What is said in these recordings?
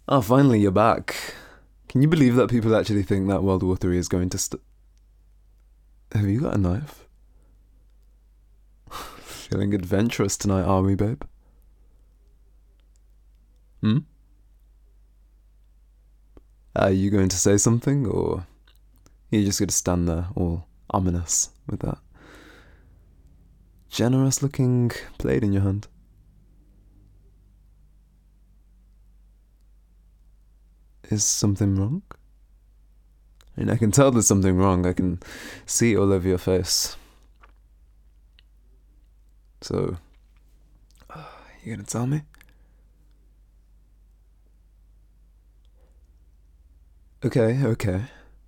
Oh, finally, you're back. Can you believe that people actually think that World War III is going to Have you got a knife? Feeling adventurous tonight, are we, babe? Hmm? Are you going to say something, or are you just going to stand there all ominous with that generous looking blade in your hand? Is something wrong? I mean, I can tell there's something wrong. I can see it all over your face. So, you gonna tell me? Okay.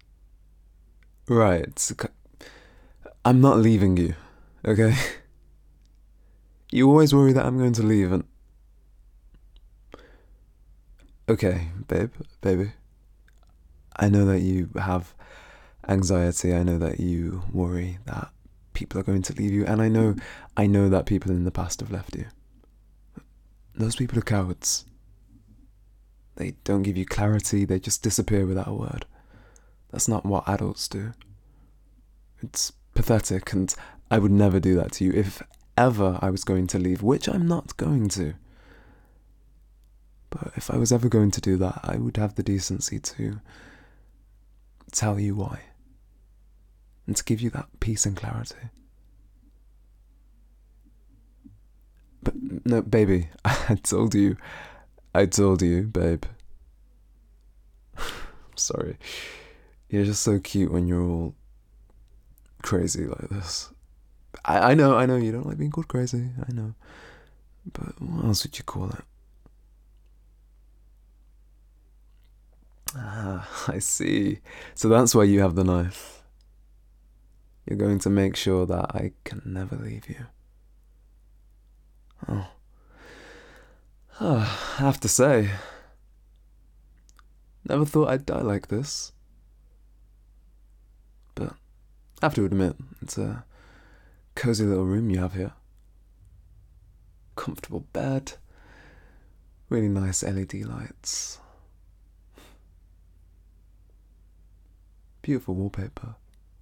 Right. I'm not leaving you, okay? You always worry that I'm going to leave and... Okay, baby. I know that you have anxiety. I know that you worry that people are going to leave you. And I know that people in the past have left you. Those people are cowards. They don't give you clarity. They just disappear without a word. That's not what adults do. It's pathetic, and I would never do that to you if ever I was going to leave, which I'm not going to. But if I was ever going to do that, I would have the decency to tell you why. And to give you that peace and clarity. But no, baby, I told you, babe. Sorry. You're just so cute when you're all crazy like this. I know you don't like being called crazy, I know. But what else would you call it? Ah, I see. So that's why you have the knife. You're going to make sure that I can never leave you. Oh. I have to say, never thought I'd die like this. But I have to admit, it's a cozy little room you have here. Comfortable bed, really nice LED lights, beautiful wallpaper,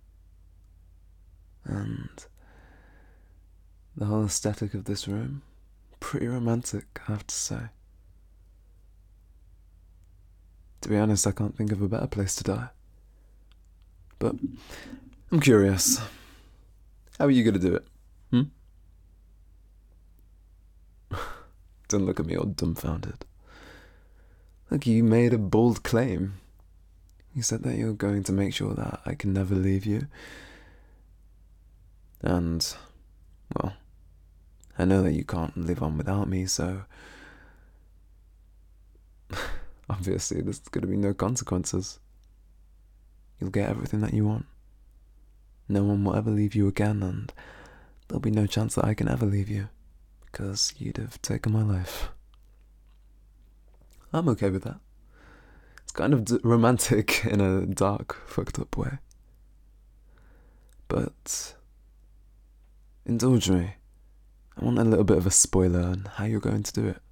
and the whole aesthetic of this room, pretty romantic, I have to say. To be honest, I can't think of a better place to die. But I'm curious, how are you going to do it? Don't look at me all dumbfounded. Look, you made a bold claim. You said that you're going to make sure that I can never leave you. And, well, I know that you can't live on without me, so... obviously, there's going to be no consequences. You'll get everything that you want. No one will ever leave you again, and there'll be no chance that I can ever leave you, because you'd have taken my life. I'm okay with that. It's kind of romantic in a dark, fucked up way. But indulge me. I want a little bit of a spoiler on how you're going to do it.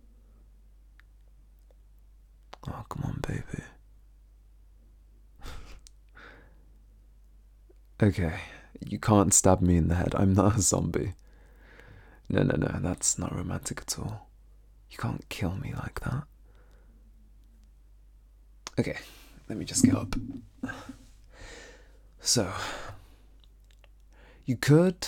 Oh, come on, baby. Okay, you can't stab me in the head. I'm not a zombie. No, that's not romantic at all. You can't kill me like that. Okay, let me just get up. So, you could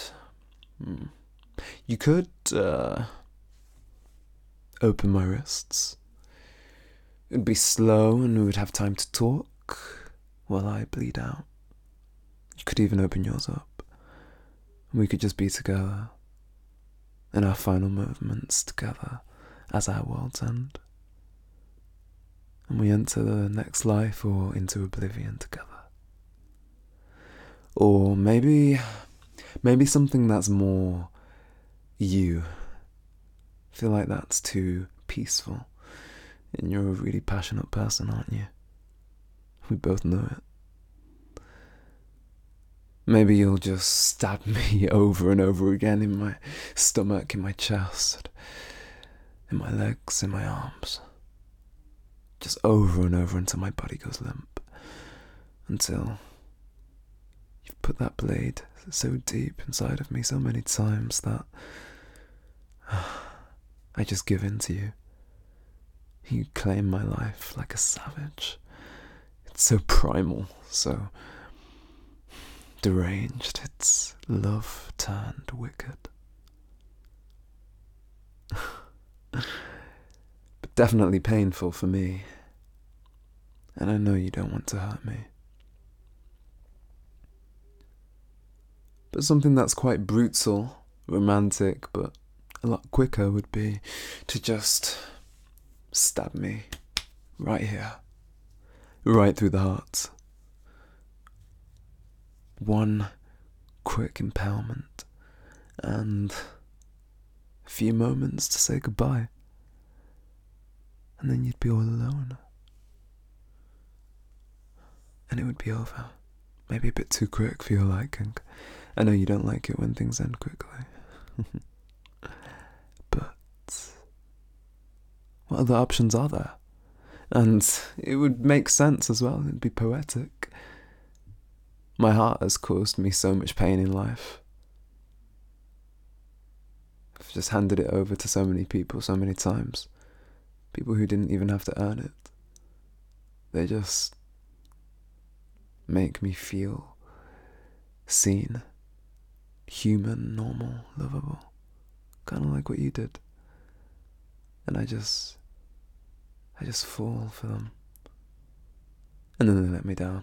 open my wrists. It'd be slow and we would have time to talk while I bleed out. You could even open yours up. And we could just be together in our final movements together as our worlds end. And we enter the next life or into oblivion together. Or maybe something that's more you. I feel like that's too peaceful. And you're a really passionate person, aren't you? We both know it. Maybe you'll just stab me over and over again in my stomach, in my chest, in my legs, in my arms. just over and over until my body goes limp. Until you've put that blade so deep inside of me so many times that I just give in to you. You claim my life like a savage. It's so primal, so deranged. It's love turned wicked. But definitely painful for me. And I know you don't want to hurt me. But something that's quite brutal, romantic, but a lot quicker would be to just stab me right here, right through the heart. One quick impalement and a few moments to say goodbye. And then you'd be all alone. And it would be over. Maybe a bit too quick for your liking. I know you don't like it when things end quickly. But what other options are there? And it would make sense as well. It'd be poetic. My heart has caused me so much pain in life. I've just handed it over to so many people so many times. People who didn't even have to earn it. They just make me feel seen, human, normal, lovable. Kind of like what you did. And I just fall for them. And then they let me down.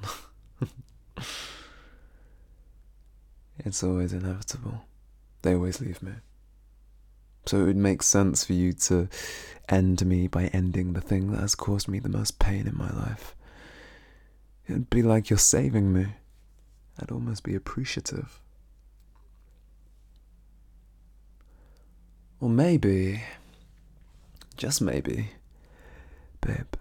It's always inevitable. They always leave me. So it would make sense for you to end me by ending the thing that has caused me the most pain in my life. It would be like you're saving me. I'd almost be appreciative. Or maybe, just maybe, babe,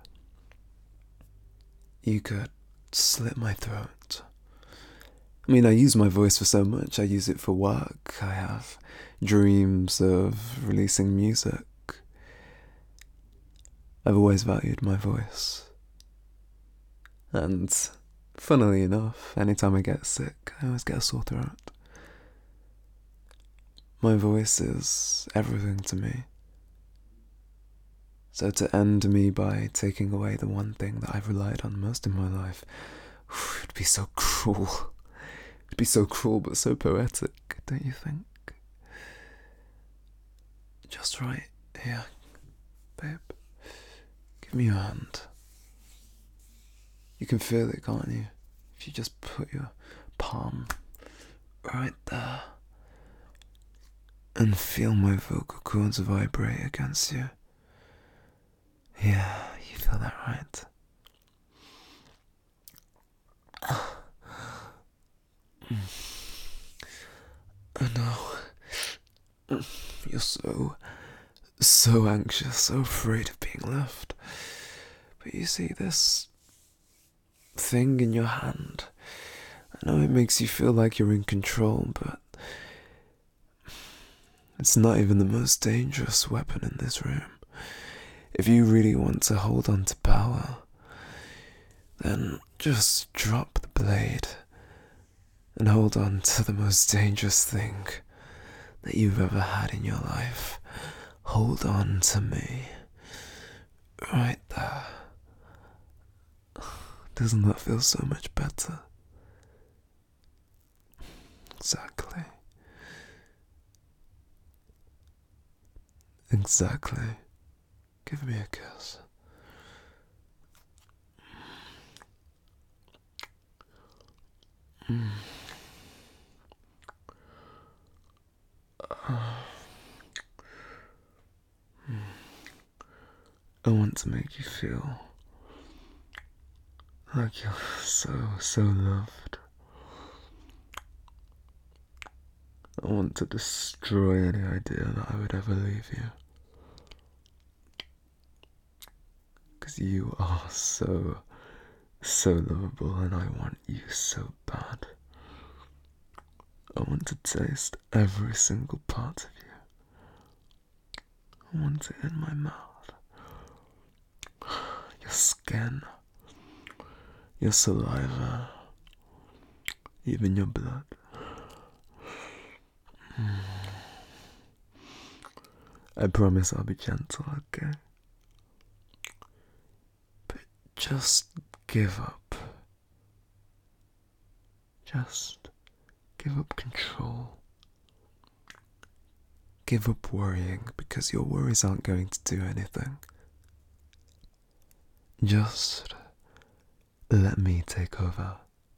you could slit my throat. I mean, I use my voice for so much. I use it for work. I have dreams of releasing music. I've always valued my voice. And funnily enough, anytime I get sick, I always get a sore throat. My voice is everything to me. So to end me by taking away the one thing that I've relied on most in my life, it'd be so cruel. It'd be so cruel but so poetic, don't you think? Just right here, babe. Give me your hand. You can feel it, can't you? If you just put your palm right there and feel my vocal cords vibrate against you. Yeah, you feel that right? I know. You're so anxious, so afraid of being left. But you see this thing in your hand. I know it makes you feel like you're in control, but it's not even the most dangerous weapon in this room. If you really want to hold on to power, then just drop the blade and hold on to the most dangerous thing that you've ever had in your life. Hold on to me. Right there. Doesn't that feel so much better? Exactly. Exactly. Give me a kiss. I want to make you feel like you're so loved. I want to destroy any idea that I would ever leave you. Because you are so lovable and I want you so bad. I want to taste every single part of you. I want it in my mouth. Your skin, your saliva, even your blood. I promise I'll be gentle, okay? But just give up. Just give up control. Give up worrying because your worries aren't going to do anything. Just let me take over.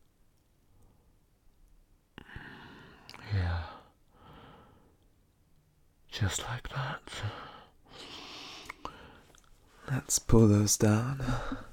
Yeah. Just like that. Let's pull those down.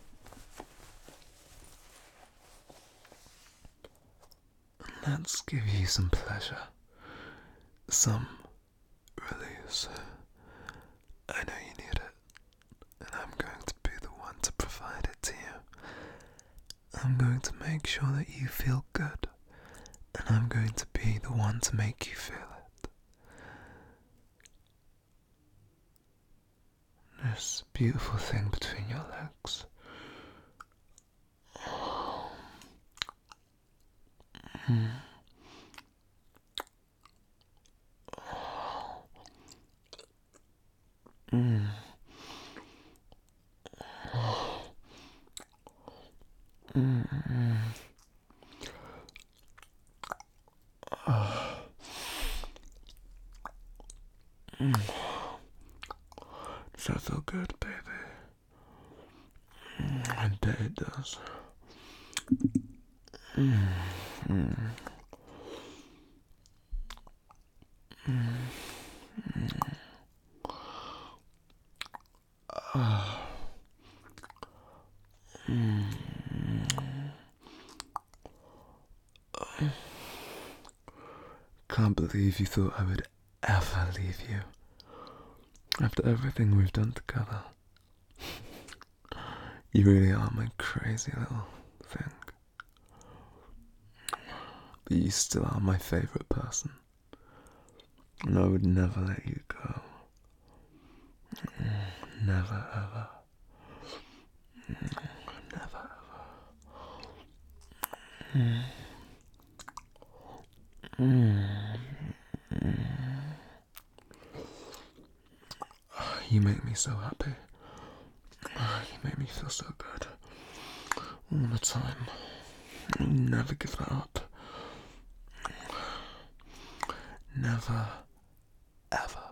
Let's give you some pleasure. Some release. I know you need it. And I'm going to be the one to provide it to you. I'm going to make sure that you feel good. And I'm going to be the one to make you feel it. This beautiful thing between your legs. Does that feel good, baby? I bet it does. Can't believe you thought I would ever leave you. After everything we've done together. You really are my crazy little thing. But you still are my favourite person. And I would never let you go. Never ever. Never ever. You make me so happy. You make me feel so good. All the time. I'll never give that up. Never, ever.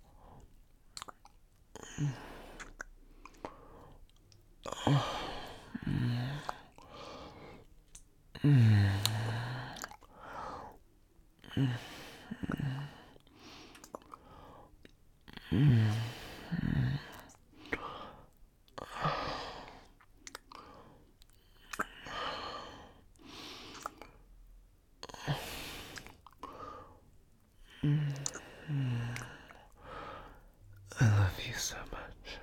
I love you so much.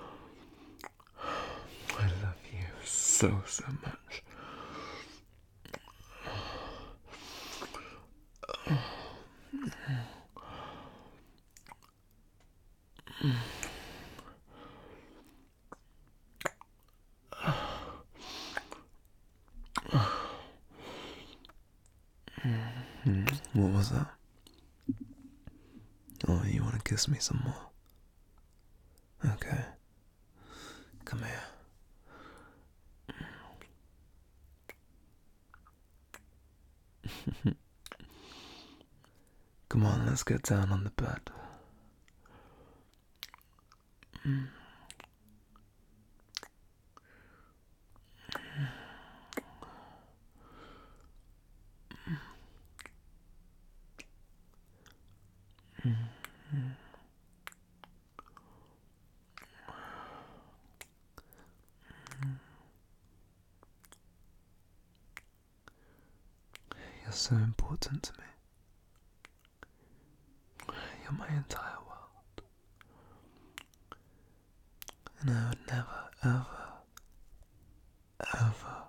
I love you so, so much. What was that? Oh, you want to kiss me some more? Okay. Come here. Come on, let's get down on the bed. You're so important to me. You're my entire world. And I would never, ever, ever